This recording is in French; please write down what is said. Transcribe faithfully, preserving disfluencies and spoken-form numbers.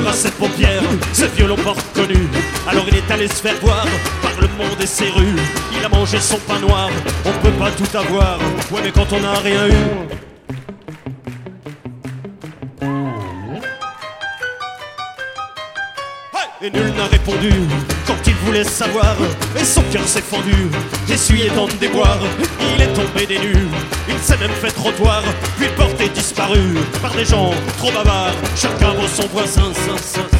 à cette paupière, ce violon porte connu. Alors il est allé se faire voir par le monde et ses rues. Il a mangé son pain noir, on peut pas tout avoir. Ouais mais quand on n'a rien eu, et nul n'a répondu quand il voulait savoir. Et son cœur s'est fendu, essuyé dans le déboire. Il est tombé des nues, il s'est même fait trottoir. Puis le porte est disparu par des gens trop bavards. Chacun vaut son voisin.